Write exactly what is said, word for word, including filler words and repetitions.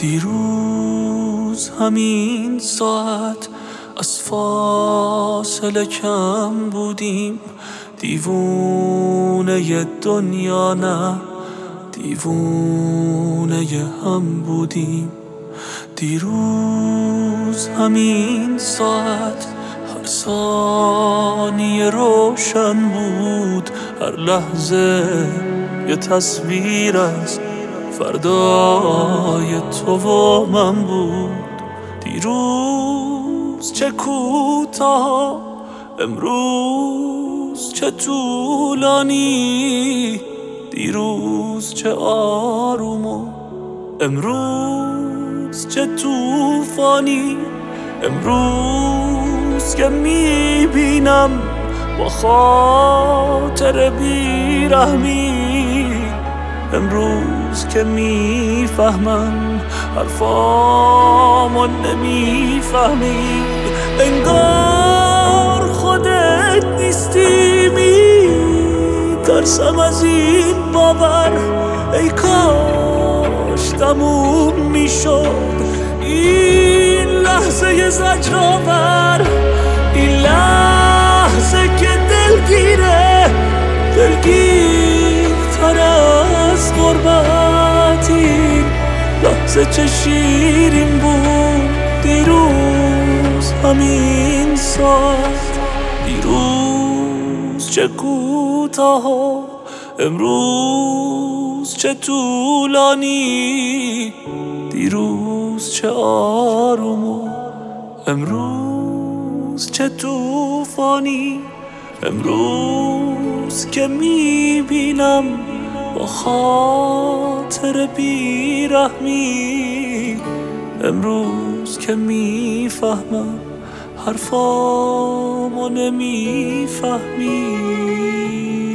دیروز همین ساعت از فاصله کم بودیم، دیوونه دنیا نه دیوونه هم بودیم. دیروز همین ساعت هر ثانیه روشن بود، هر لحظه یه تصویر از فردای تو و من بود. دیروز چه کوتاه، امروز چه طولانی، دیروز چه آروم و امروز چه طوفانی. امروز که میبینم با خاطر بیرحمی، امروز که میفهمم حرفامو نمیفهمی. انگار خودت نیستی، میترسم از این باور، ای کاش تموم میشد این لحظه زجرآور. این لحظه که دلگیره، دلگیرتر از غربت. این لحظه چه شیرین بود، دیروز همین ساعت. دیروز چه کوتاه و امروز چه طولانی، دیروز چه آروم و امروز چه طوفانی. امروز که میبینم با خاطر بیرحمی، امروز که میفهمم حرفامو نمیفهمی.